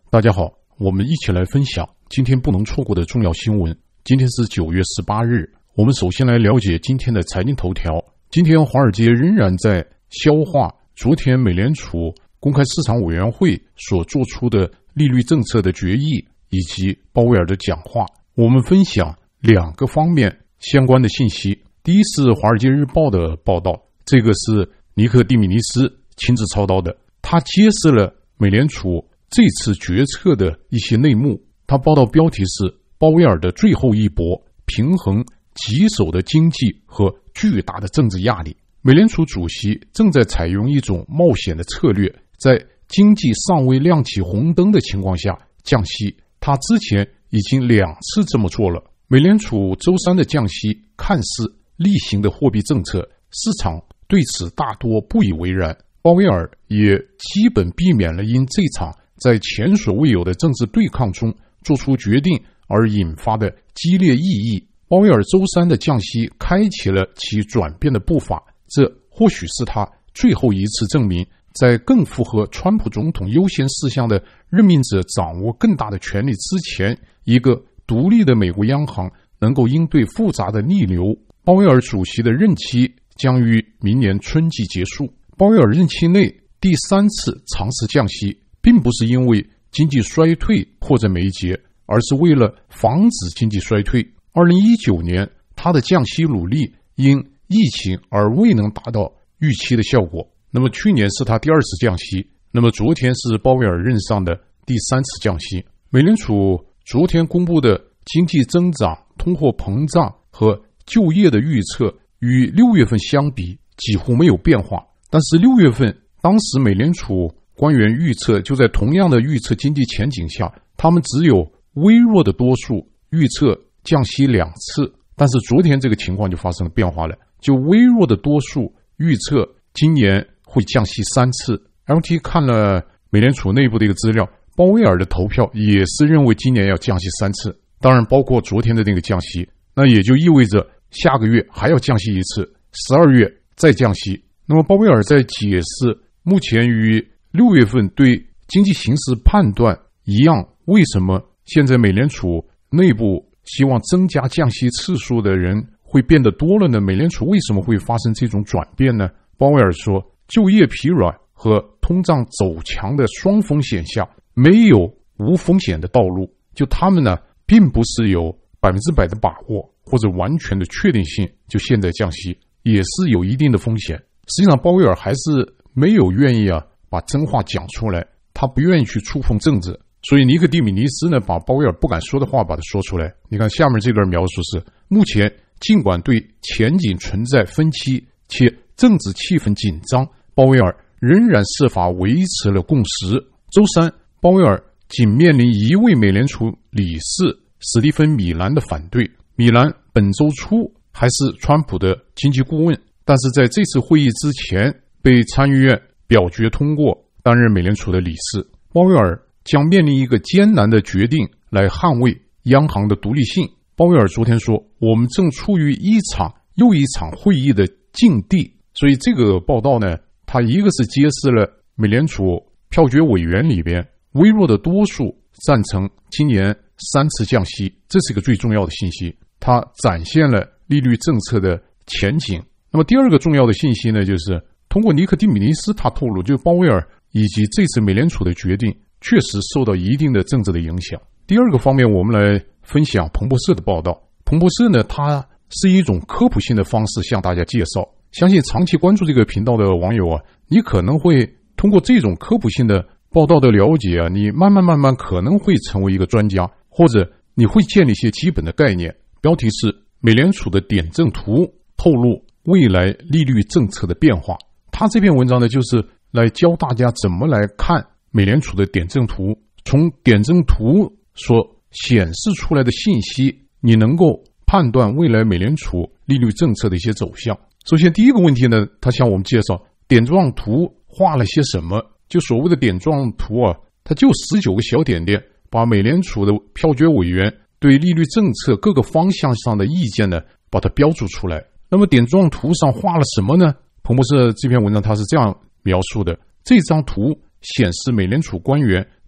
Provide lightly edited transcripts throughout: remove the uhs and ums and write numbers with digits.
大家好，我们一起来分享今天不能错过的重要新闻。今天是9月18日，我们首先来了解今天的财经头条。今天华尔街仍然在消化昨天美联储公开市场委员会所做出的利率政策的决议以及鲍威尔的讲话。我们分享2个方面相关的信息。第一是华尔街日报的报道，这个是尼克蒂米尼斯亲自操刀的，他揭示了美联储这次决策的一些内幕。他报道标题是鲍威尔的最后一搏，平衡棘手的经济和巨大的政治压力。美联储主席正在采用一种冒险的策略，在经济尚未亮起红灯的情况下降息。他之前已经2次这么做了。美联储周三的降息看似例行的货币政策，市场对此大多不以为然。鲍威尔也基本避免了因这场在前所未有的政治对抗中做出决定而引发的激烈异议。鲍威尔周三的降息开启了其转变的步伐，这或许是他最后一次证明，在更符合川普总统优先事项的任命者掌握更大的权力之前，一个独立的美国央行能够应对复杂的逆流。鲍威尔主席的任期将于明年春季结束。鲍威尔任期内第3次尝试降息，并不是因为经济衰退迫在眉睫，而是为了防止经济衰退。2019年，他的降息努力因疫情而未能达到预期的效果。那么去年是他第2次降息，那么昨天是鲍威尔任上的第3次降息。美联储昨天公布的经济增长、通货膨胀和就业的预测与6月份相比几乎没有变化，但是6月份当时美联储官员预测，就在同样的预测经济前景下，他们只有微弱的多数预测降息2次，但是昨天这个情况就发生了变化了，就微弱的多数预测今年会降息3次。 LT 看了美联储内部的一个资料，鲍威尔的投票也是认为今年要降息3次，当然包括昨天的那个降息，那也就意味着下个月还要降息1次，12月再降息。那么鲍威尔在解释目前与6月份对经济形势判断一样，为什么现在美联储内部希望增加降息次数的人会变得多了呢？美联储为什么会发生这种转变呢？鲍威尔说，就业疲软和通胀走强的双风险下，没有无风险的道路。就他们呢，并不是有100%的把握或者完全的确定性，就现在降息也是有一定的风险。实际上鲍威尔还是没有愿意把真话讲出来，他不愿意去触碰政治，所以尼克蒂米尼斯呢，把鲍威尔不敢说的话把它说出来。你看下面这段描述是，目前尽管对前景存在分歧且政治气氛紧张，鲍威尔仍然设法维持了共识。周三，鲍威尔仅面临一位美联储理事史蒂芬·米兰的反对。米兰本周初还是川普的经济顾问，但是在这次会议之前被参议院表决通过担任美联储的理事。鲍威尔将面临一个艰难的决定来捍卫央行的独立性。鲍威尔昨天说，我们正处于一场又一场会议的境地。所以这个报道呢，它一个是揭示了美联储票决委员里边微弱的多数赞成今年3次降息，这是一个最重要的信息，它展现了利率政策的前景。那么第2个重要的信息呢，就是通过尼克蒂米尼斯他透露，就鲍威尔以及这次美联储的决定确实受到一定的政治的影响。第2个方面，我们来分享彭博社的报道。彭博社呢，它是一种科普性的方式向大家介绍，相信长期关注这个频道的网友你可能会通过这种科普性的报道的了解你慢慢可能会成为一个专家，或者你会建立一些基本的概念。标题是美联储的点阵图透露未来利率政策的变化。他这篇文章呢，就是来教大家怎么来看美联储的点阵图，从点阵图所显示出来的信息，你能够判断未来美联储利率政策的一些走向。首先第一个问题呢，他向我们介绍点状图画了些什么。就所谓的点状图它就19个小点点，把美联储的票决委员对利率政策各个方向上的意见呢，把它标注出来。那么点状图上画了什么呢？彭博社这篇文章它是这样描述的，这张图显示美联储官员对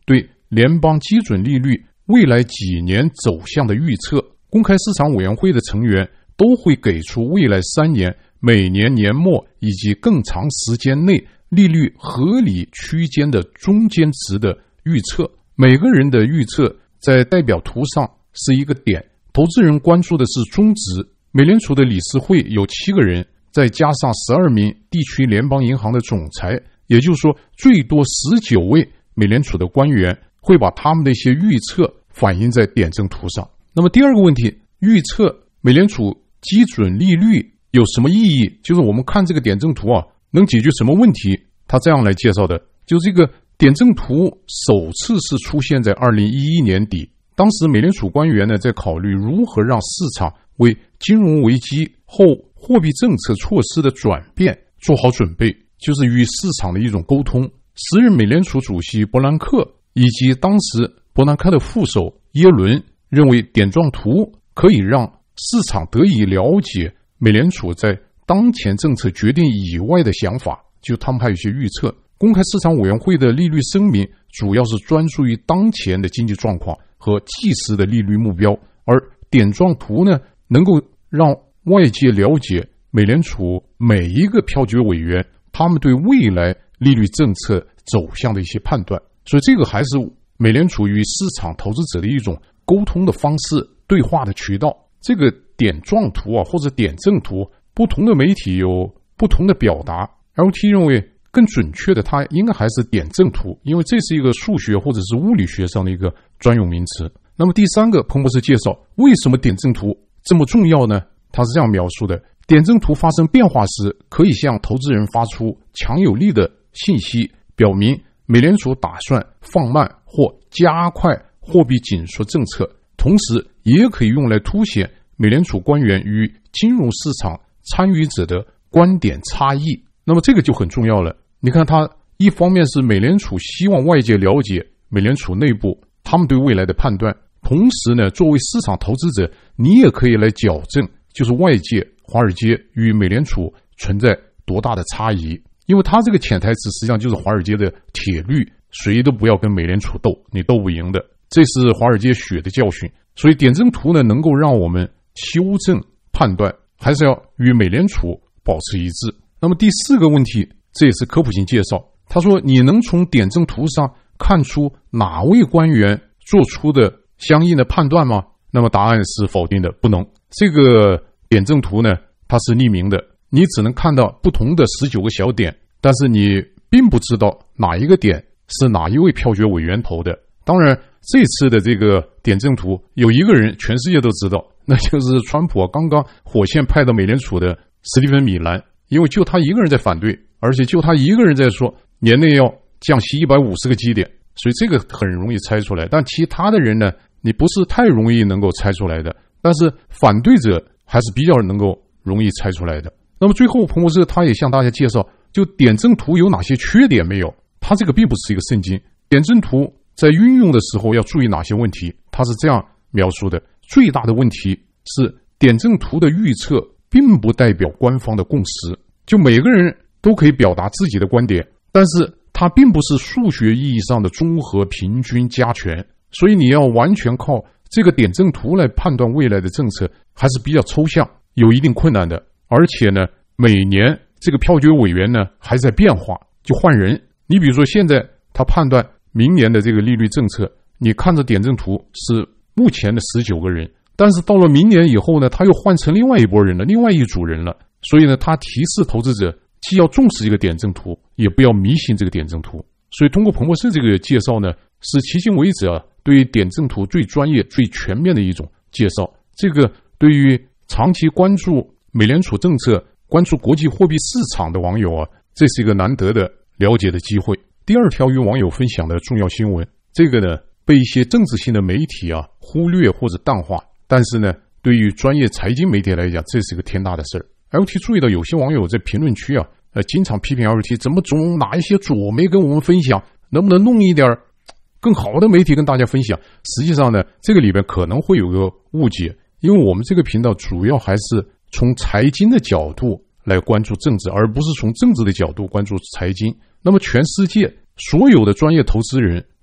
联邦基准利率未来几年走向的预测。公开市场委员会的成员都会给出未来3年每年年末以及更长时间内利率合理区间的中间值的预测。每个人的预测在代表图上是一个点，投资人关注的是中值。美联储的理事会有7个人，再加上12名地区联邦银行的总裁，也就是说最多19位美联储的官员会把他们的一些预测反映在点阵图上。那么第二个问题，预测美联储基准利率有什么意义？就是我们看这个点阵图能解决什么问题？他这样来介绍的，就是这个点阵图首次是出现在2011年底，当时美联储官员呢在考虑如何让市场为金融危机后货币政策措施的转变做好准备，就是与市场的一种沟通。时任美联储主席伯南克以及当时伯南克的副手耶伦认为点状图可以让市场得以了解美联储在当前政策决定以外的想法，就他们还有一些预测。公开市场委员会的利率声明主要是专注于当前的经济状况和即时的利率目标，而点状图呢，能够让外界了解美联储每一个票决委员他们对未来利率政策走向的一些判断。所以这个还是美联储与市场投资者的一种沟通的方式，对话的渠道。这个点状图或者点阵图，不同的媒体有不同的表达。LT 认为更准确的它应该还是点阵图，因为这是一个数学或者是物理学上的一个专用名词。那么第三个，彭博士介绍为什么点阵图这么重要呢？他是这样描述的：点阵图发生变化时，可以向投资人发出强有力的信息，表明美联储打算放慢或加快货币紧缩政策，同时也可以用来凸显美联储官员与金融市场参与者的观点差异。那么这个就很重要了。你看，它一方面是美联储希望外界了解美联储内部他们对未来的判断，同时呢，作为市场投资者，你也可以来矫正，就是外界华尔街与美联储存在多大的差异。因为它这个潜台词实际上就是华尔街的铁律，谁都不要跟美联储斗，你斗不赢的，这是华尔街血的教训。所以点阵图呢，能够让我们修正判断，还是要与美联储保持一致。那么第四个问题，这也是科普性介绍。他说，你能从点阵图上看出哪位官员做出的相应的判断吗？那么答案是否定的，不能。这个点阵图呢，它是匿名的，你只能看到不同的19个小点，但是你并不知道哪一个点是哪一位票决委员投的。当然，这次的这个点阵图有一个人全世界都知道，那就是川普刚刚火线派到美联储的史蒂芬·米兰，因为就他一个人在反对，而且就他一个人在说年内要降息150个基点，所以这个很容易猜出来。但其他的人呢，你不是太容易能够猜出来的，但是反对者还是比较能够容易猜出来的。那么最后彭博士他也向大家介绍，就点阵图有哪些缺点没有。他这个并不是一个圣经，点阵图在运用的时候要注意哪些问题，他是这样描述的：最大的问题是点阵图的预测并不代表官方的共识，就每个人都可以表达自己的观点，但是它并不是数学意义上的综合平均加权，所以你要完全靠这个点阵图来判断未来的政策还是比较抽象，有一定困难的。而且呢，每年这个票决委员呢还在变化，就换人。你比如说现在他判断明年的这个利率政策，你看着点阵图是目前的19个人，但是到了明年以后呢，他又换成另外一拨人了，另外一组人了。所以呢，他提示投资者既要重视这个点阵图，也不要迷信这个点阵图。所以通过彭博士这个介绍呢，是迄今为止对于点阵图最专业最全面的一种介绍。这个对于长期关注美联储政策、关注国际货币市场的网友这是一个难得的了解的机会。第二条与网友分享的重要新闻，这个呢被一些政治性的媒体忽略或者淡化，但是呢对于专业财经媒体来讲，这是一个天大的事儿。LT 注意到有些网友在评论区经常批评 LT 怎么总拿一些左媒跟我们分享，能不能弄一点更好的媒体跟大家分享。实际上呢，这个里边可能会有个误解，因为我们这个频道主要还是从财经的角度来关注政治，而不是从政治的角度关注财经。那么全世界所有的专业投资人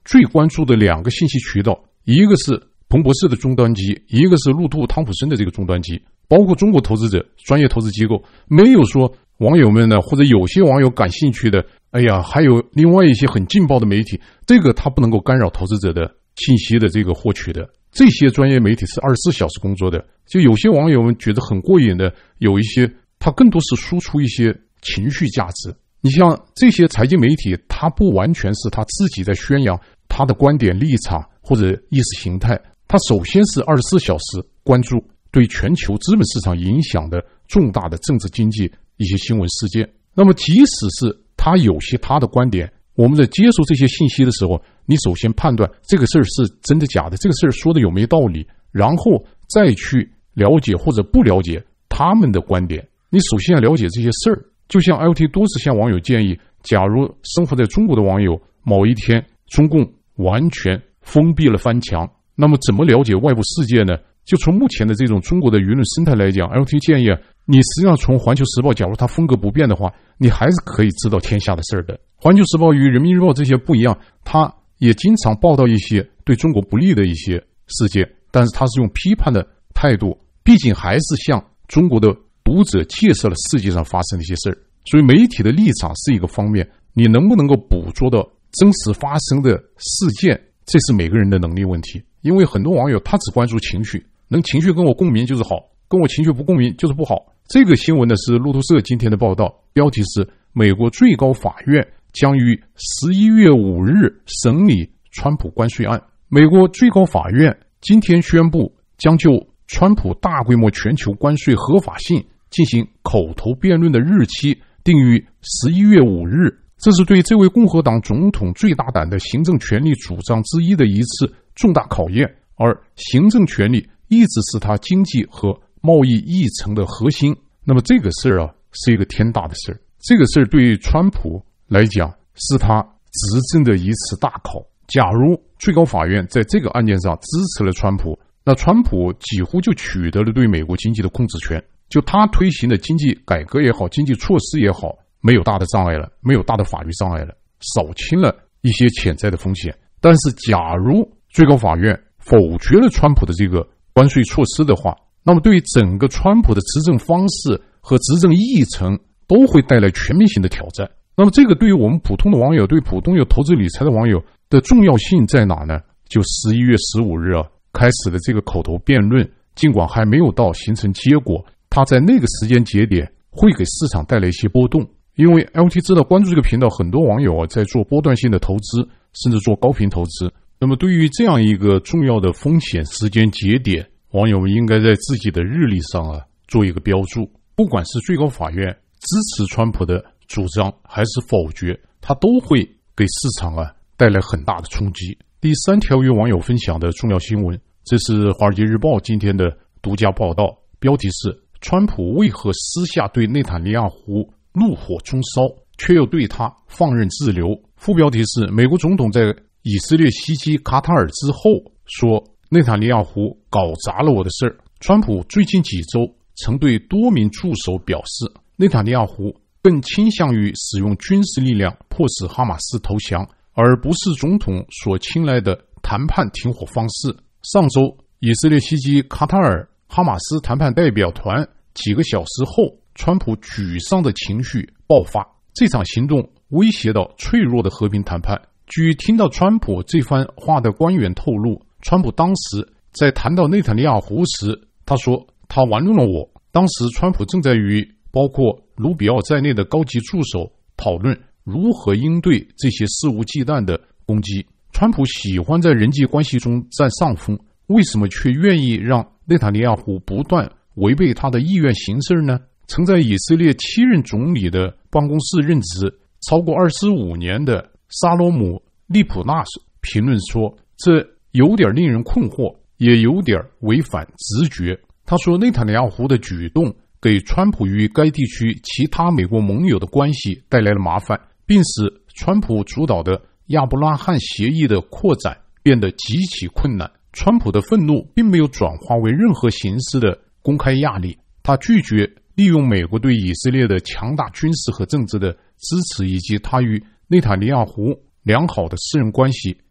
最关注的2个信息渠道，一个是彭博社的终端机，一个是路透汤普森的这个终端机，包括中国投资者、专业投资机构，没有说网友们呢，或者有些网友感兴趣的，还有另外一些很劲爆的媒体，这个它不能够干扰投资者的信息的这个获取的。这些专业媒体是24小时工作的，就有些网友们觉得很过瘾的，有一些它更多是输出一些情绪价值。你像这些财经媒体，它不完全是他自己在宣扬他的观点立场或者意识形态，他首先是24小时关注对全球资本市场影响的重大的政治经济一些新闻事件。那么即使是他有些他的观点，我们在接受这些信息的时候，你首先判断这个事儿是真的假的，这个事儿说的有没有道理，然后再去了解或者不了解他们的观点。你首先要了解这些事儿。就像 LT 多次向网友建议，假如生活在中国的网友某一天中共完全封闭了翻墙，那么怎么了解外部世界呢？就从目前的这种中国的舆论生态来讲， LT 建议你实际上从环球时报，假如它风格不变的话，你还是可以知道天下的事儿的。环球时报与人民日报这些不一样，它也经常报道一些对中国不利的一些事件，但是它是用批判的态度，毕竟还是向中国的读者介绍了世界上发生的一些事儿。所以媒体的立场是一个方面，你能不能够捕捉到真实发生的事件，这是每个人的能力问题。因为很多网友他只关注情绪，能情绪跟我共鸣就是好，跟我情绪不共鸣就是不好。这个新闻呢是路透社今天的报道，标题是美国最高法院将于11月5日审理川普关税案。美国最高法院今天宣布将就川普大规模全球关税合法性进行口头辩论的日期定于11月5日，这是对这位共和党总统最大胆的行政权力主张之一的一次重大考验，而行政权力一直是他经济和贸易议程的核心。那么这个事儿是一个天大的事儿，这个事儿对于川普来讲是他执政的一次大考。假如最高法院在这个案件上支持了川普，那川普几乎就取得了对美国经济的控制权，就他推行的经济改革也好，经济措施也好，没有大的障碍了，没有大的法律障碍了，扫清了一些潜在的风险。但是假如最高法院否决了川普的这个关税措施的话，那么对于整个川普的执政方式和执政议程都会带来全面性的挑战。那么这个对于我们普通的网友，对普通有投资理财的网友的重要性在哪呢？就11月15日开始的这个口头辩论，尽管还没有到形成结果，它在那个时间节点会给市场带来一些波动。因为 LT 知道关注这个频道，很多网友在做波段性的投资，甚至做高频投资。那么对于这样一个重要的风险时间节点，网友们应该在自己的日历上做一个标注。不管是最高法院支持川普的主张还是否决，它都会给市场带来很大的冲击。第3条与网友分享的重要新闻，这是华尔街日报今天的独家报道，标题是川普为何私下对内塔尼亚胡怒火中烧，却又对他放任自流。副标题是美国总统在以色列袭击卡塔尔之后说，内塔尼亚胡搞砸了我的事儿。川普最近几周曾对多名助手表示，内塔尼亚胡更倾向于使用军事力量迫使哈马斯投降，而不是总统所青睐的谈判停火方式。上周以色列袭击卡塔尔哈马斯谈判代表团几个小时后，川普沮丧的情绪爆发，这场行动威胁到脆弱的和平谈判。据听到川普这番话的官员透露，川普当时在谈到内塔尼亚胡时，他说他玩弄了我。当时川普正在与包括卢比奥在内的高级助手讨论如何应对这些肆无忌惮的攻击。川普喜欢在人际关系中占上风，为什么却愿意让内塔尼亚胡不断违背他的意愿行事呢？曾在以色列7任总理的办公室任职超过25年的沙罗姆·利普纳评论说，这有点令人困惑，也有点违反直觉。他说，内塔尼亚胡的举动给川普与该地区其他美国盟友的关系带来了麻烦，并使川普主导的亚伯拉罕协议的扩展变得极其困难。川普的愤怒并没有转化为任何形式的公开压力，他拒绝利用美国对以色列的强大军事和政治的支持，以及他与内塔尼亚胡良好的私人关系，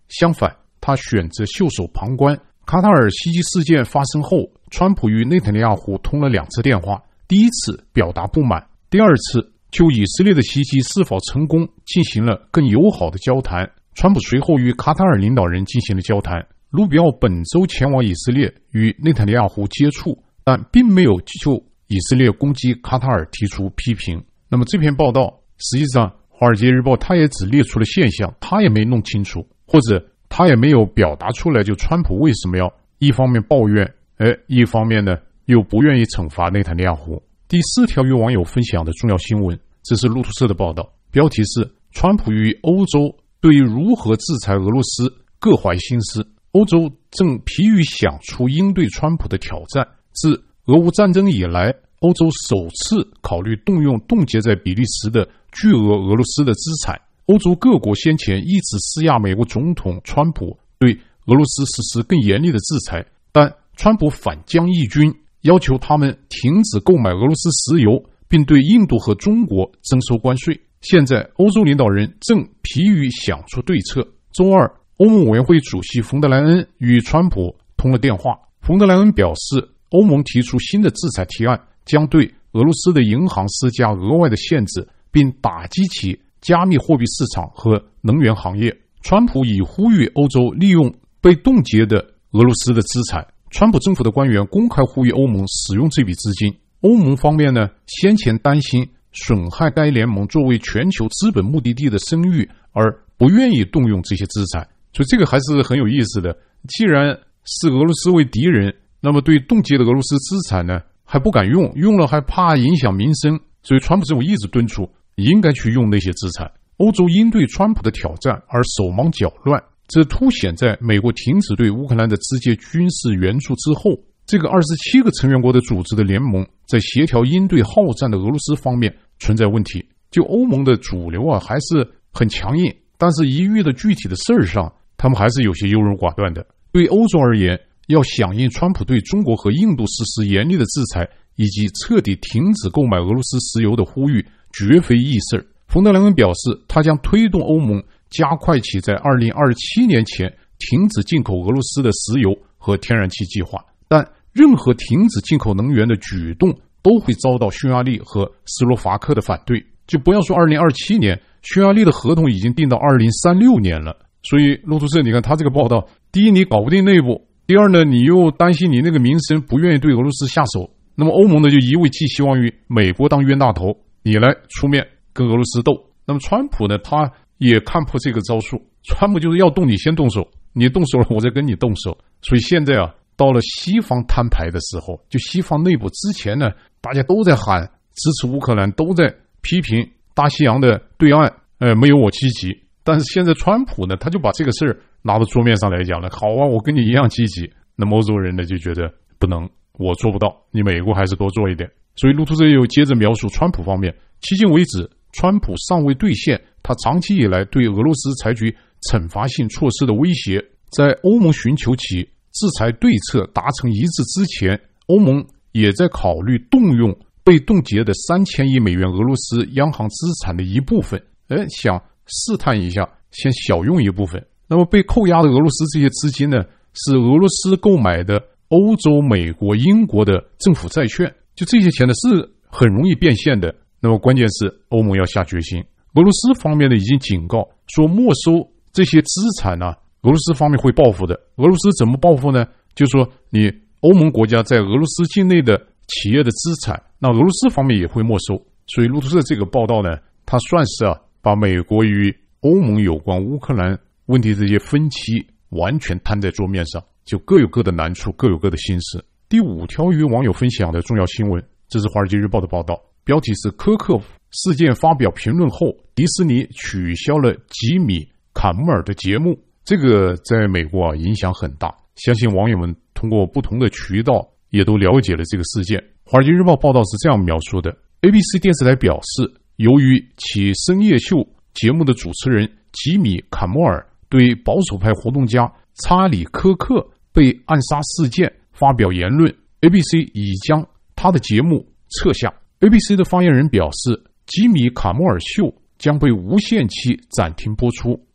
相反，他选择袖手旁观。卡塔尔袭击事件发生后，川普与内塔尼亚胡通了2次电话，第一次表达不满，第二次就以色列的袭击是否成功进行了更友好的交谈。川普随后与卡塔尔领导人进行了交谈。卢比奥本周前往以色列与内塔尼亚胡接触，但并没有就以色列攻击卡塔尔提出批评。那么这篇报道实际上华尔街日报他也只列出了现象，他也没弄清楚，或者他也没有表达出来，就川普为什么要一方面抱怨，一方面呢又不愿意惩罚内塔尼亚胡。第4条与网友分享的重要新闻，这是路透社的报道，标题是川普与欧洲对如何制裁俄罗斯各怀心思，欧洲正疲于想出应对川普的挑战。自俄乌战争以来，欧洲首次考虑动用冻结在比利时的巨额俄罗斯的资产。欧洲各国先前一直施压美国总统川普对俄罗斯实施更严厉的制裁，但川普反将一军，要求他们停止购买俄罗斯石油，并对印度和中国征收关税。现在欧洲领导人正疲于想出对策。周二，欧盟委员会主席冯德莱恩与川普通了电话。冯德莱恩表示，欧盟提出新的制裁提案，将对俄罗斯的银行施加额外的限制，并打击其加密货币市场和能源行业。川普已呼吁欧洲利用被冻结的俄罗斯的资产。川普政府的官员公开呼吁欧盟使用这笔资金。欧盟方面呢，先前担心损害该联盟作为全球资本目的地的声誉，而不愿意动用这些资产。所以这个还是很有意思的。既然视俄罗斯为敌人，那么对冻结的俄罗斯资产呢还不敢用，用了还怕影响民生，所以川普政府一直敦促应该去用那些资产。欧洲因对川普的挑战而手忙脚乱，这凸显在美国停止对乌克兰的直接军事援助之后，这个27个成员国的组织的联盟在协调应对好战的俄罗斯方面存在问题。就欧盟的主流还是很强硬，但是一遇到具体的事儿上，他们还是有些优柔寡断的。对欧洲而言，要响应川普对中国和印度实施严厉的制裁，以及彻底停止购买俄罗斯石油的呼吁，绝非易事。冯德莱恩表示，他将推动欧盟加快其在2027年前停止进口俄罗斯的石油和天然气计划，但任何停止进口能源的举动都会遭到匈牙利和斯洛伐克的反对。就不要说2027年，匈牙利的合同已经定到2036年了。所以路透社你看他这个报道，第一你搞不定内部，第二呢你又担心你那个民生不愿意对俄罗斯下手，那么欧盟呢就一味寄希望于美国当冤大头，你来出面跟俄罗斯斗。那么川普呢他也看破这个招数，川普就是要动你先动手，你动手了我再跟你动手。所以现在到了西方摊牌的时候，就西方内部之前呢大家都在喊支持乌克兰，都在批评大西洋的对岸没有我积极，但是现在川普呢他就把这个事儿拿到桌面上来讲了，好我跟你一样积极。那么欧洲人呢就觉得不能，我做不到，你美国还是多做一点。所以路透社又接着描述川普方面，迄今为止川普尚未兑现他长期以来对俄罗斯采取惩罚性措施的威胁。在欧盟寻求其制裁对策达成一致之前，欧盟也在考虑动用被冻结的3000亿美元俄罗斯央行资产的一部分，想试探一下，先小用一部分。那么被扣押的俄罗斯这些资金呢，是俄罗斯购买的欧洲、美国、英国的政府债券，就这些钱呢是很容易变现的。那么关键是欧盟要下决心。俄罗斯方面呢已经警告说，没收这些资产呢，俄罗斯方面会报复的。俄罗斯怎么报复呢？就是说你欧盟国家在俄罗斯境内的企业的资产，那俄罗斯方面也会没收。所以路透社这个报道呢，它算是把美国与欧盟有关乌克兰问题这些分歧完全摊在桌面上，就各有各的难处，各有各的心思。第5条与网友分享的重要新闻，这是华尔街日报的报道，标题是科克事件发表评论后，迪士尼取消了吉米·坎穆尔的节目。这个在美国影响很大，相信网友们通过不同的渠道也都了解了这个事件。华尔街日报报道是这样描述的， ABC 电视台表示，由于其深夜秀节目的主持人吉米·坎穆尔对保守派活动家查理·科克被暗杀事件发表言论， ABC 已将他的节目撤下。 ABC 的发言人表示，吉米·卡穆尔秀将被无限期暂停播出。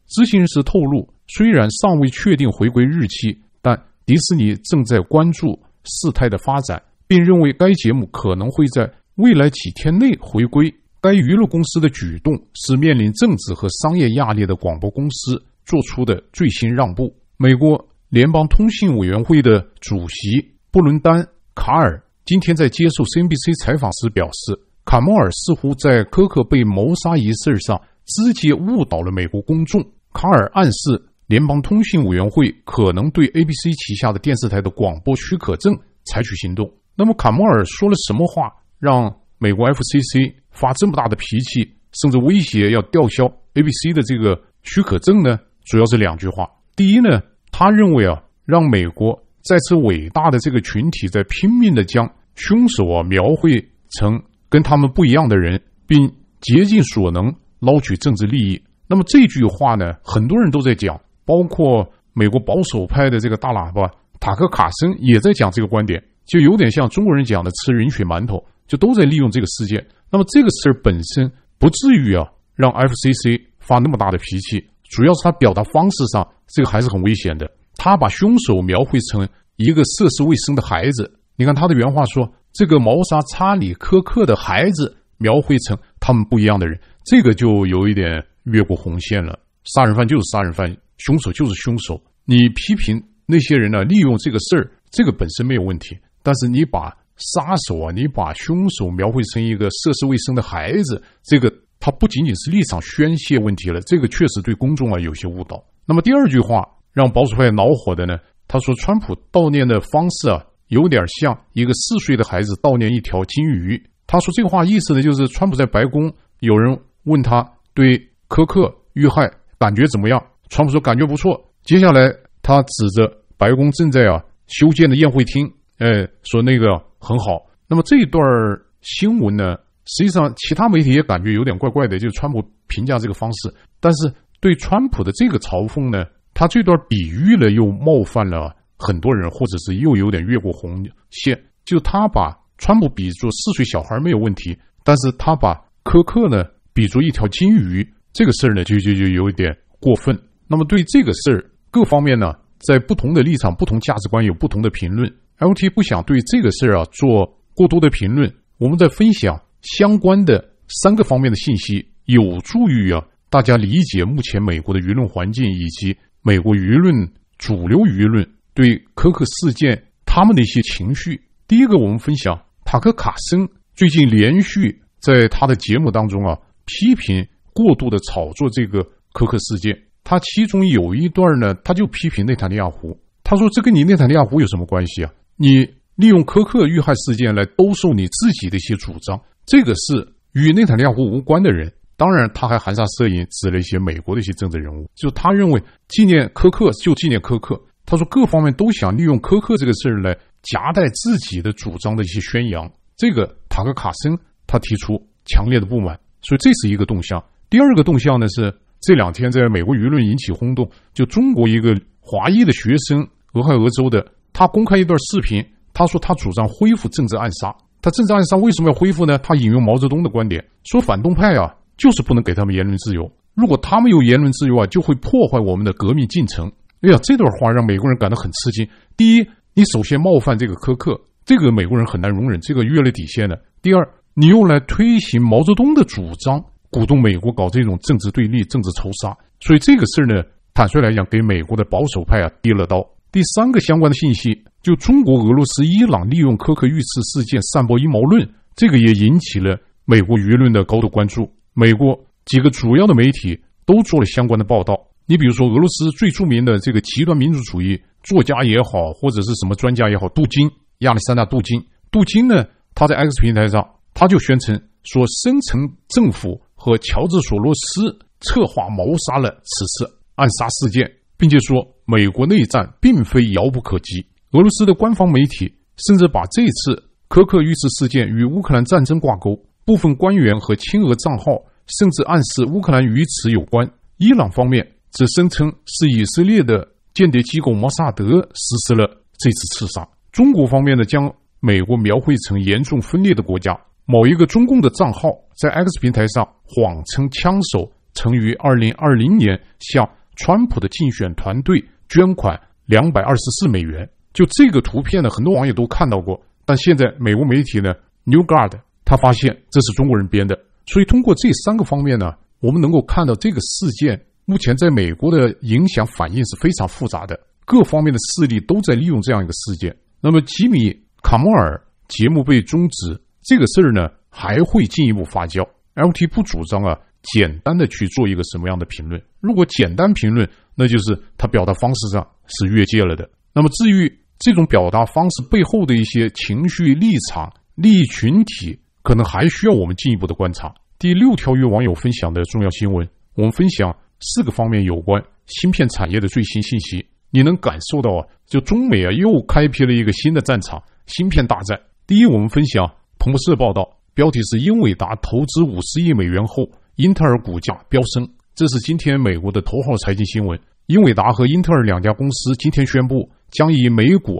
知情人士透露，虽然尚未确定回归日期，但迪士尼正在关注事态的发展，并认为该节目可能会在未来几天内回归。该娱乐公司的举动是面临政治和商业压力的广播公司做出的最新让步。美国联邦通信委员会的主席布伦丹·卡尔今天在接受 CNBC 采访时表示，卡莫尔似乎在科克被谋杀一事上直接误导了美国公众。卡尔暗示联邦通信委员会可能对 ABC 旗下的电视台的广播许可证采取行动。那么卡莫尔说了什么话让美国 FCC 发这么大的脾气，甚至威胁要吊销 ABC 的这个许可证呢？主要是2句话。第一呢，他认为让美国再次伟大的这个群体在拼命的将凶手描绘成跟他们不一样的人，并竭尽所能捞取政治利益。那么这句话呢，很多人都在讲，包括美国保守派的这个大喇叭塔克卡森也在讲这个观点，就有点像中国人讲的吃人血馒头，就都在利用这个事件。那么这个事儿本身不至于让 FCC 发那么大的脾气，主要是他表达方式上这个还是很危险的。他把凶手描绘成一个涉世未深的孩子，你看他的原话说，这个谋杀查理·科克的孩子描绘成他们不一样的人，这个就有一点越过红线了。杀人犯就是杀人犯，凶手就是凶手。你批评那些人利用这个事儿，这个本身没有问题，但是你把杀手你把凶手描绘成一个涉世未深的孩子，这个他不仅仅是立场宣泄问题了，这个确实对公众有些误导。那么第2句话让保守派恼火的呢，他说川普悼念的方式有点像一个4岁的孩子悼念一条金鱼。他说这个话意思呢，就是川普在白宫有人问他对科克遇害感觉怎么样，川普说感觉不错。接下来他指着白宫正在修建的宴会厅，说那个很好。那么这一段新闻呢，实际上其他媒体也感觉有点怪怪的，就是川普评价这个方式，但是对川普的这个嘲讽呢，他这段比喻了又冒犯了很多人，或者是又有点越过红线。就他把川普比作4岁小孩没有问题，但是他把科克呢比作一条金鱼，这个事儿呢就有一点过分。那么对这个事儿各方面呢，在不同的立场、不同价值观有不同的评论。LT 不想对这个事儿做过多的评论，我们在分享相关的3个方面的信息，有助于大家理解目前美国的舆论环境以及美国舆论主流舆论对科克事件他们的一些情绪。第一个，我们分享塔克卡森最近连续在他的节目当中批评过度的炒作这个科克事件。他其中有一段呢，他就批评内塔尼亚胡，他说这跟你内塔尼亚胡有什么关系你利用科克遇害事件来兜售你自己的一些主张，这个是与内塔尼亚胡无关的人。当然他还含沙射影指了一些美国的一些政治人物，就他认为纪念科克就纪念科克，他说各方面都想利用科克这个事儿来夹带自己的主张的一些宣扬，这个塔克卡森他提出强烈的不满，所以这是一个动向。第2个动向呢是这2天在美国舆论引起轰动，就中国一个华裔的学生，俄亥俄州的，他公开一段视频，他说他主张恢复政治暗杀。他政治暗杀为什么要恢复呢？他引用毛泽东的观点，说反动派就是不能给他们言论自由，如果他们有言论自由就会破坏我们的革命进程。哎呀，这段话让美国人感到很吃惊。第一，你首先冒犯这个科克，这个美国人很难容忍，这个越了底线的。第二，你用来推行毛泽东的主张，鼓动美国搞这种政治对立、政治仇杀，所以这个事呢，坦率来讲，给美国的保守派跌了刀。第3个相关的信息，就中国、俄罗斯、伊朗利用科克遇刺事件散播阴谋论，这个也引起了美国舆论的高度关注。美国几个主要的媒体都做了相关的报道。你比如说俄罗斯最著名的这个极端民主主义作家也好，或者是什么专家也好，杜金，亚历山大杜金呢，他在 X 平台上他就宣称说，深层政府和乔治索罗斯策划谋杀了此次暗杀事件，并且说美国内战并非遥不可及。俄罗斯的官方媒体甚至把这次科克遇刺事件与乌克兰战争挂钩，部分官员和亲俄账号甚至暗示乌克兰与此有关。伊朗方面则声称是以色列的间谍机构摩萨德实施了这次刺杀。中国方面呢，将美国描绘成严重分裂的国家。某一个中共的账号在 X 平台上谎称枪手曾于2020年向川普的竞选团队捐款224美元。就这个图片呢，很多网友都看到过，但现在美国媒体呢 New Guard 他发现这是中国人编的。所以通过这3个方面呢，我们能够看到这个事件目前在美国的影响反应是非常复杂的，各方面的势力都在利用这样一个事件。那么吉米·卡莫尔节目被终止这个事儿呢，还会进一步发酵。LT 不主张简单的去做一个什么样的评论，如果简单评论，那就是他表达方式上是越界了的。那么至于这种表达方式背后的一些情绪立场、利益群体，可能还需要我们进一步的观察。第6条与网友分享的重要新闻，我们分享4个方面有关芯片产业的最新信息。你能感受到就中美又开辟了一个新的战场，芯片大战。第一，我们分享彭博社报道，标题是英伟达投资50亿美元后，英特尔股价飙升。这是今天美国的头号财经新闻。英伟达和英特尔2家公司今天宣布，将以每股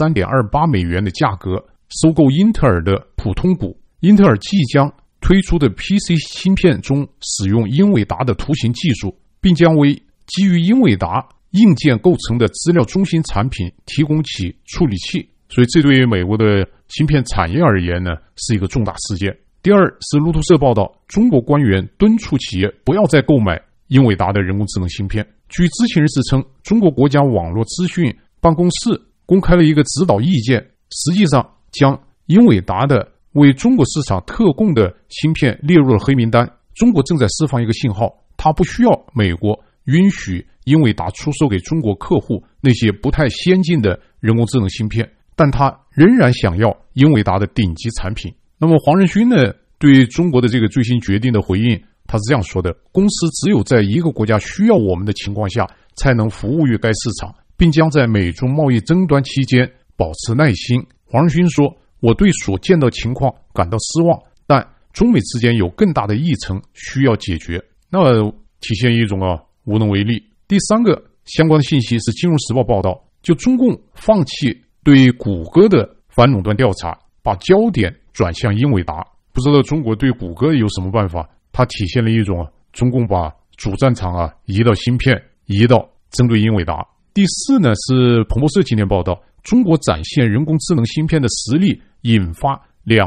23.28美元的价格收购英特尔的普通股。英特尔即将推出的 PC 芯片中使用英伟达的图形技术，并将为基于英伟达硬件构成的资料中心产品提供起处理器。所以这对于美国的芯片产业而言呢，是一个重大事件。第二是路透社报道，中国官员敦促企业不要再购买英伟达的人工智能芯片。据知情人士称，中国国家网络资讯办公室公开了一个指导意见，实际上将英伟达的为中国市场特供的芯片列入了黑名单。中国正在释放一个信号，它不需要美国允许英伟达出售给中国客户那些不太先进的人工智能芯片，但它仍然想要英伟达的顶级产品。那么黄仁勋呢，对中国的这个最新决定的回应，他是这样说的：公司只有在一个国家需要我们的情况下，才能服务于该市场，并将在美中贸易争端期间保持耐心。黄仁勋说，我对所见到情况感到失望，但中美之间有更大的议程需要解决。那体现一种无能为力。第3个相关的信息是金融时报报道，就中共放弃对谷歌的反垄断调查，把焦点转向英伟达。不知道中国对谷歌有什么办法，它体现了一种中共把主战场移到芯片，移到针对英伟达。第4呢是彭博社今天报道，中国展现人工智能芯片的实力，引发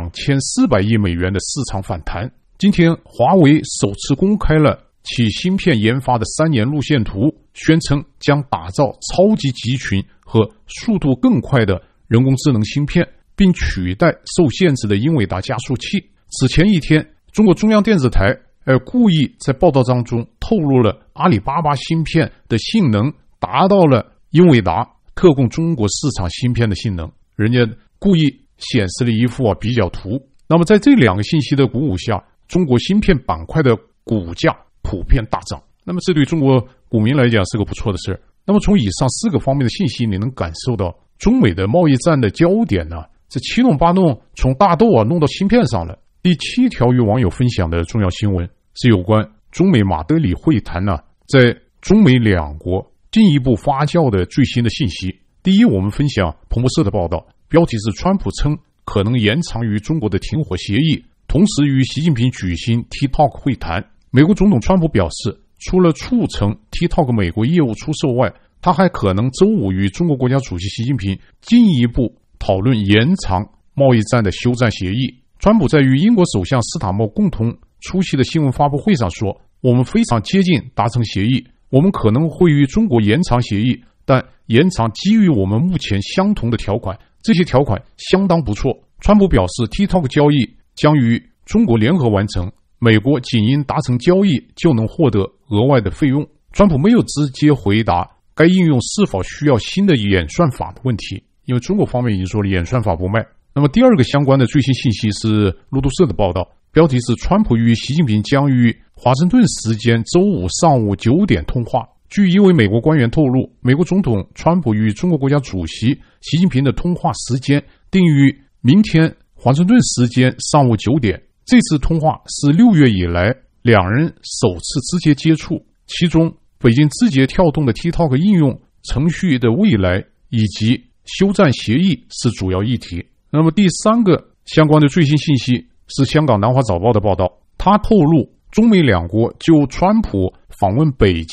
2400亿美元的市场反弹。今天华为首次公开了其芯片研发的3年路线图，宣称将打造超级集群和速度更快的人工智能芯片，并取代受限制的英伟达加速器。此前一天，中国中央电视台故意在报道当中透露了阿里巴巴芯片的性能达到了英伟达特供中国市场芯片的性能，人家故意显示了一幅比较图。那么在这2个信息的鼓舞下，中国芯片板块的股价普遍大涨。那么这对中国股民来讲是个不错的事。那么从以上4个方面的信息，你能感受到中美的贸易战的焦点这七弄八弄，从大豆弄到芯片上了。第7条与网友分享的重要新闻是有关中美马德里会谈在中美2国进一步发酵的最新的信息。第一，我们分享彭博社的报道，标题是川普称可能延长与中国的停火协议，同时与习近平举行 TikTok 会谈。美国总统川普表示，除了促成 TikTok 美国业务出售外，他还可能周5与中国国家主席习近平进一步讨论延长贸易战的休战协议。川普在与英国首相斯塔默共同出席的新闻发布会上说，我们非常接近达成协议，我们可能会与中国延长协议，但延长基于我们目前相同的条款，这些条款相当不错。川普表示 TikTok 交易将与中国联合完成，美国仅因达成交易就能获得额外的费用。川普没有直接回答该应用是否需要新的演算法的问题，因为中国方面已经说了演算法不卖。那么第2个相关的最新信息是路透社的报道，标题是川普与习近平将于华盛顿时间周5上午9点通话。据一位美国官员透露，美国总统川普与中国国家主席习近平的通话时间定于明天华盛顿时间上午9点。这次通话是6月以来2人首次直接接触，其中北京字节跳动的 TikTok 应用程序的未来以及休战协议是主要议题。那么第3个相关的最新信息是香港南华早报的报道，他透露中美2国就川普访问北京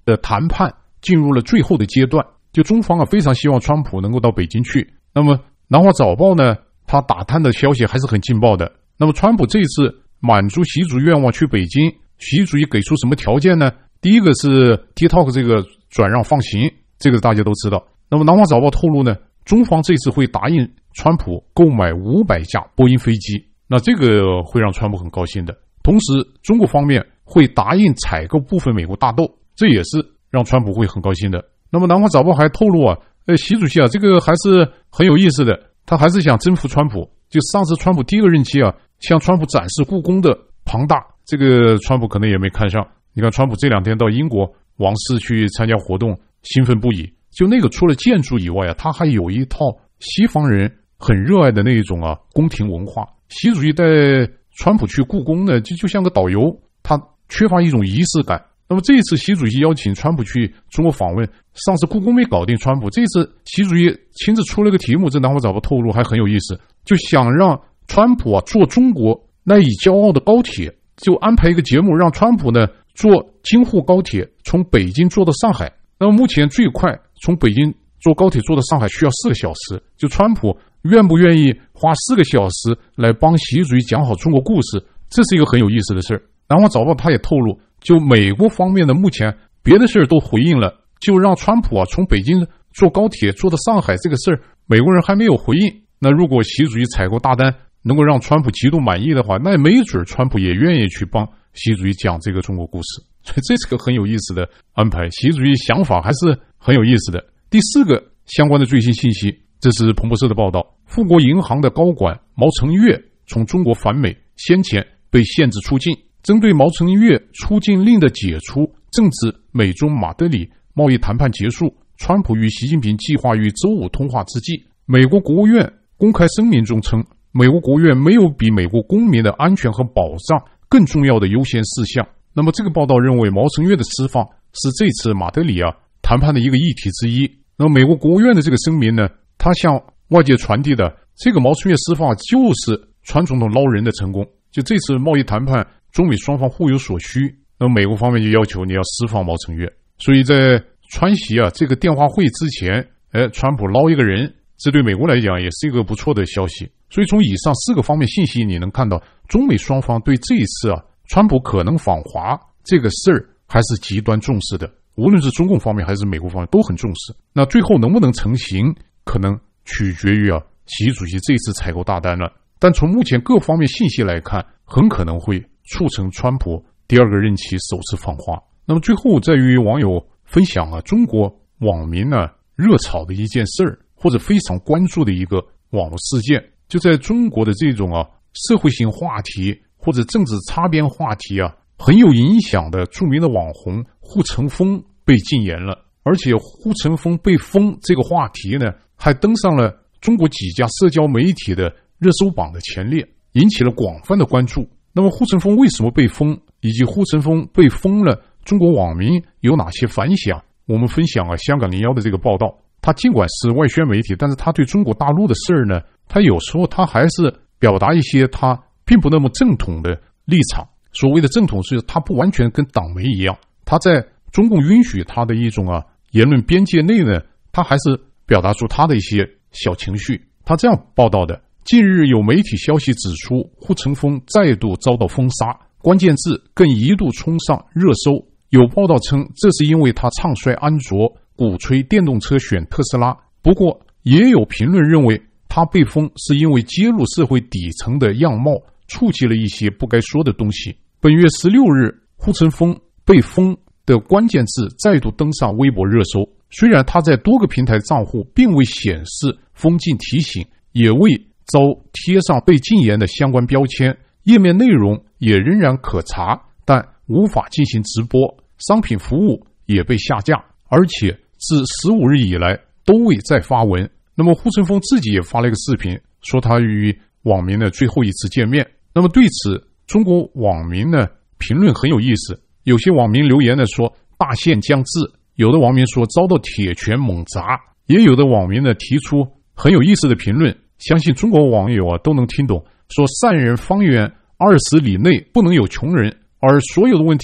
的谈判进入了最后的阶段，就中方非常希望川普能够到北京去。那么南华早报呢，他打探的消息还是很劲爆的。那么川普这次满足习主席愿望去北京，习主席给出什么条件呢？第一个是 TikTok 这个转让放行，这个大家都知道。那么南华早报透露呢，中方这次会答应川普购买500架波音飞机，那这个会让川普很高兴的。同时中国方面会答应采购部分美国大豆，这也是让川普会很高兴的。那么南华早报还透露习主席这个还是很有意思的，他还是想征服川普。就上次川普第一个任期向川普展示故宫的庞大，这个川普可能也没看上。你看川普这2天到英国王室去参加活动，兴奋不已。就那个除了建筑以外他还有一套西方人很热爱的那种宫廷文化。习主席带川普去故宫呢，就像个导游，他缺乏一种仪式感。那么这一次习主席邀请川普去中国访问，上次故宫没搞定川普，这次习主席亲自出了个题目，这南华早报透露还很有意思，就想让川普坐中国赖以骄傲的高铁，就安排一个节目让川普呢坐京沪高铁从北京坐到上海。那么目前最快从北京坐高铁坐到上海需要4个小时，就川普愿不愿意花4个小时来帮习主席讲好中国故事，这是一个很有意思的事儿。南华早报他也透露，就美国方面的目前别的事儿都回应了，就让川普从北京坐高铁坐到上海这个事儿，美国人还没有回应。那如果习主席采购大单能够让川普极度满意的话，那也没准川普也愿意去帮习主席讲这个中国故事。所以这是个很有意思的安排，习主席想法还是很有意思的。第4个相关的最新信息，这是彭博社的报道，富国银行的高管毛成月从中国返美，先前被限制出境。针对毛成月出境令的解除，正值美中马德里贸易谈判结束，川普与习近平计划于周5通话之际，美国国务院公开声明中称，美国国务院没有比美国公民的安全和保障更重要的优先事项。那么这个报道认为，毛成月的释放是这次马德里谈判的一个议题之一。那么美国国务院的这个声明呢，他向外界传递的这个毛成月释放就是川总统捞人的成功。就这次贸易谈判，中美双方互有所需，那么美国方面就要求你要释放毛成月。所以在川习这个电话会之前，川普捞一个人，这对美国来讲也是一个不错的消息。所以从以上4个方面信息，你能看到中美双方对这一次川普可能访华这个事儿还是极端重视的，无论是中共方面还是美国方面都很重视。那最后能不能成型，可能取决于习主席这次采购大单了。但从目前各方面信息来看，很可能会促成川普第2个任期首次访华。那么最后在于网友分享中国网民热炒的一件事儿，或者非常关注的一个网络事件，就在中国的这种社会性话题或者政治擦边话题很有影响的著名的网红护城锋被禁言了。而且护城锋被封这个话题呢，还登上了中国几家社交媒体的热搜榜的前列，引起了广泛的关注。那么护城锋为什么被封，以及护城锋被封了，中国网民有哪些反响？我们分享香港01的这个报道。他尽管是外宣媒体，但是他对中国大陆的事儿呢，他有时候他还是表达一些他并不那么正统的立场。所谓的正统是他不完全跟党媒一样，他在中共允许他的一种言论边界内呢，他还是表达出他的一些小情绪。他这样报道的，近日有媒体消息指出，护城锋再度遭到封杀，关键字更一度冲上热搜。有报道称，这是因为他唱衰安卓，鼓吹电动车选特斯拉。不过也有评论认为，他被封是因为揭露社会底层的样貌，触及了一些不该说的东西。本月16日，护城锋被封的关键字再度登上微博热搜。虽然他在多个平台账户并未显示封禁提醒，也未遭贴上被禁言的相关标签，页面内容也仍然可查，但无法进行直播，商品服务也被下架，而且自15日以来都未再发文。那么护城锋自己也发了一个视频，说他与网民的最后一次见面。那么对此，中国网民呢评论很有意思，有些网民留言呢说大限将至，有的网民说遭到铁拳猛砸，也有的网民呢提出很有意思的评论，相信中国网友都能听懂，说善人方圆20里内不能有穷人，而所有的问题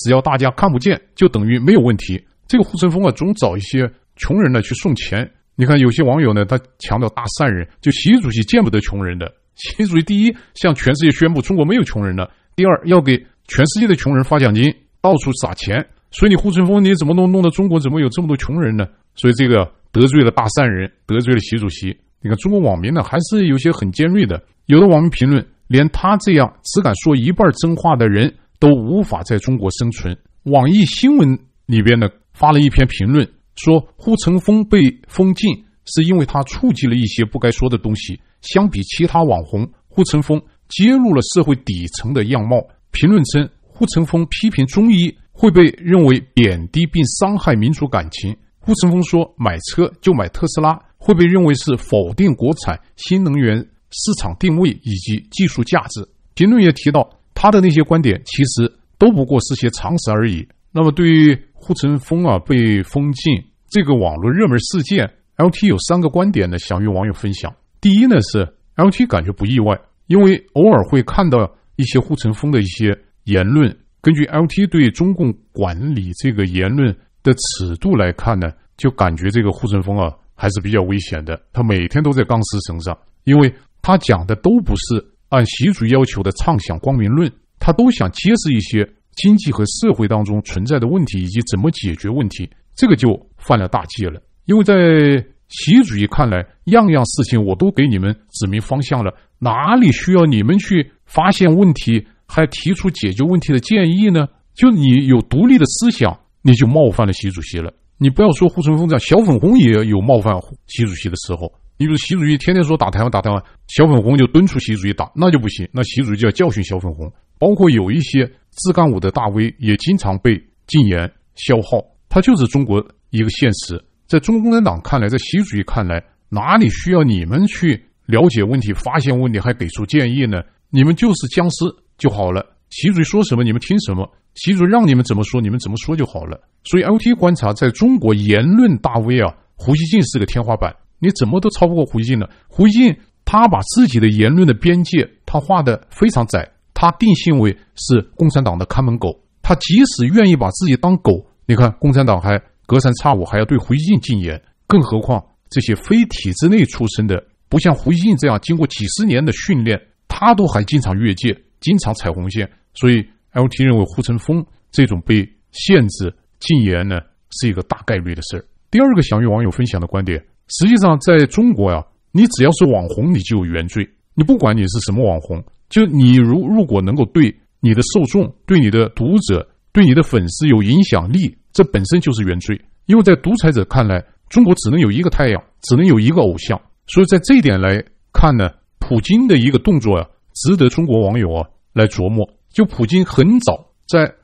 只要大家看不见，就等于没有问题。这个护城风啊，总找一些穷人呢去送钱。你看有些网友呢，他强调大善人，就习主席见不得穷人的。习主席第一向全世界宣布中国没有穷人了，第二要给全世界的穷人发奖金，到处撒钱。所以你护城风你怎么弄得中国怎么有这么多穷人呢？所以这个得罪了大善人，得罪了习主席。你看中国网民呢还是有些很尖锐的，有的网民评论，连他这样只敢说一半真话的人都无法在中国生存。网易新闻里边呢发了一篇评论，说护城风被封禁是因为他触及了一些不该说的东西，相比其他网红，护城风揭露了社会底层的样貌。评论称护城风批评中医会被认为贬低并伤害民族感情。护城风说买车就买特斯拉会被认为是否定国产新能源市场定位以及技术价值。评论也提到他的那些观点其实都不过是些常识而已。那么对于护城风啊被封禁这个网络热门事件， LT 有3个观点呢想与网友分享。第一呢是 LT 感觉不意外，因为偶尔会看到一些护城风的一些言论，根据 LT 对中共管理这个言论的尺度来看呢，就感觉这个护城风啊还是比较危险的。他每天都在钢丝绳上，因为他讲的都不是按习主席要求的畅想光明论，他都想揭示一些经济和社会当中存在的问题以及怎么解决问题，这个就犯了大忌了。因为在习主席看来，样样事情我都给你们指明方向了，哪里需要你们去发现问题还提出解决问题的建议呢？就你有独立的思想，你就冒犯了习主席了。你不要说护城风这样，小粉红也有冒犯习主席的时候。你比如习主席天天说打台湾打台湾，小粉红就敦促习主席打，那就不行，那习主席就要教训小粉红。包括有一些自干五的大 V 也经常被禁言消耗，它就是中国一个现实。在中国共产党看来，在习主席看来，哪里需要你们去了解问题发现问题还给出建议呢？你们就是僵尸就好了，习主席说什么你们听什么，习主席让你们怎么说你们怎么说就好了。所以 LT 观察，在中国言论大 V 啊，胡锡进是个天花板，你怎么都超不过胡锡进了。胡锡进他把自己的言论的边界他画得非常窄，他定性为是共产党的看门狗，他即使愿意把自己当狗，你看共产党还隔三差五还要对胡锡进禁言，更何况这些非体制内出身的，不像胡锡进这样经过几十年的训练，他都还经常越界，经常踩红线。所以 LT 认为护城风这种被限制禁言呢是一个大概率的事儿。第二个想与网友分享的观点，实际上在中国呀，你只要是网红你就有原罪，你不管你是什么网红，就你如果能够对你的受众对你的读者对你的粉丝有影响力，这本身就是原罪。因为在独裁者看来，中国只能有一个太阳，只能有一个偶像，所以在这一点来看呢，普京的一个动作值得中国网友来琢磨。就普京很早在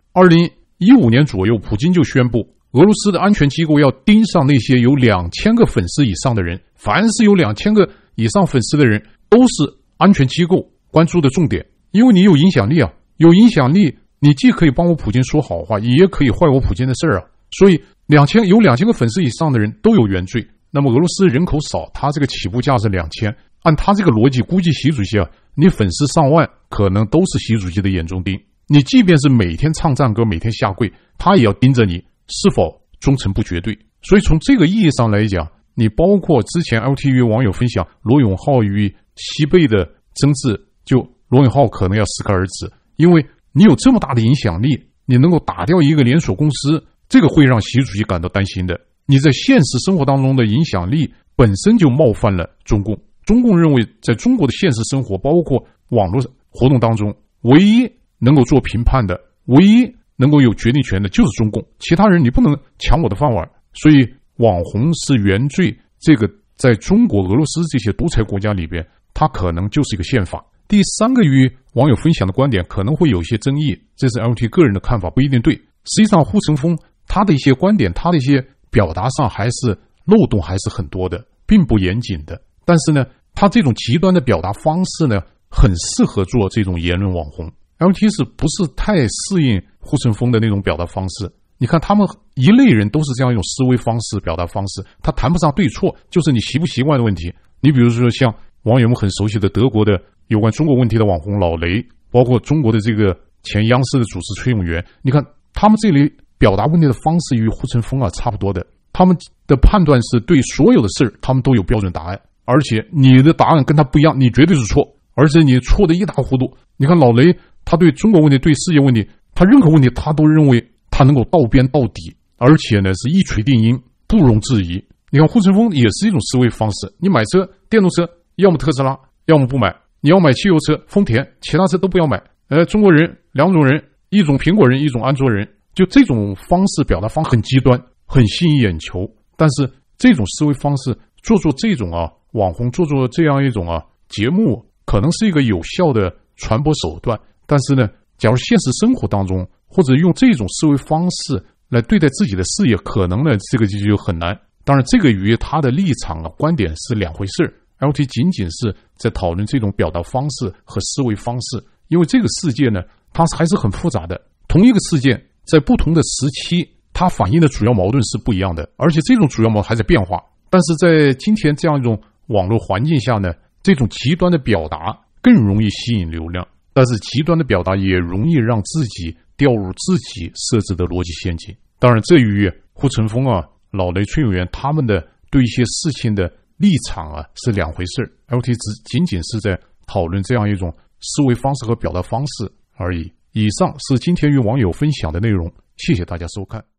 2015年左右，普京就宣布俄罗斯的安全机构要盯上那些有2000个粉丝以上的人，凡是有2000个以上粉丝的人都是安全机构关注的重点。因为你有影响力啊，有影响力你既可以帮我普京说好话，也可以坏我普京的事儿啊。所以有2000个粉丝以上的人都有原罪。那么俄罗斯人口少，他这个起步价是2000，按他这个逻辑估计习主席你粉丝上万可能都是习主席的眼中钉，你即便是每天唱赞歌每天下跪，他也要盯着你是否忠诚不绝对。所以从这个意义上来讲，你包括之前 LT 与网友分享罗永浩与西贝的争执，就罗永浩可能要适可而止，因为你有这么大的影响力，你能够打掉一个连锁公司，这个会让习主席感到担心的。你在现实生活当中的影响力本身就冒犯了中共。中共认为在中国的现实生活包括网络活动当中，唯一能够做评判的，唯一能够有决定权的就是中共，其他人你不能抢我的饭碗。所以网红是原罪，这个在中国俄罗斯这些独裁国家里边，它可能就是一个宪法。第三个与网友分享的观点可能会有一些争议，这是 LT 个人的看法，不一定对。实际上护城风他的一些观点，他的一些表达上还是漏洞还是很多的，并不严谨的。但是呢，他这种极端的表达方式呢，很适合做这种言论网红。LT 是不是太适应护城风的那种表达方式？你看他们一类人都是这样一种思维方式表达方式，他谈不上对错，就是你习不习惯的问题。你比如说像网友们很熟悉的德国的有关中国问题的网红老雷，包括中国的这个前央视的主持崔永元，你看他们这里表达问题的方式与护城风啊差不多的，他们的判断是对所有的事他们都有标准答案，而且你的答案跟他不一样，你绝对是错，而且你错的一塌糊涂。你看老雷，他对中国问题、对世界问题，他任何问题他都认为他能够到边到底，而且呢是一锤定音，不容置疑。你看护城风也是一种思维方式，你买车，电动车要么特斯拉，要么不买，你要买汽油车丰田，其他车都不要买。中国人两种人，一种苹果人，一种安卓人，就这种方式表达方很极端，很吸引眼球。但是这种思维方式做这种网红，做这样一种节目，可能是一个有效的传播手段。但是呢，假如现实生活当中或者用这种思维方式来对待自己的事业，可能呢这个就很难。当然这个与他的立场观点是两回事。LT 仅仅是在讨论这种表达方式和思维方式，因为这个世界呢它还是很复杂的，同一个事件在不同的时期它反映的主要矛盾是不一样的，而且这种主要矛盾还在变化。但是在今天这样一种网络环境下呢，这种极端的表达更容易吸引流量，但是极端的表达也容易让自己掉入自己设置的逻辑陷阱。当然这与护城风老雷、崔永元他们的对一些事情的立场是两回事。 LT 仅仅是在讨论这样一种思维方式和表达方式而已。以上是今天与网友分享的内容，谢谢大家收看。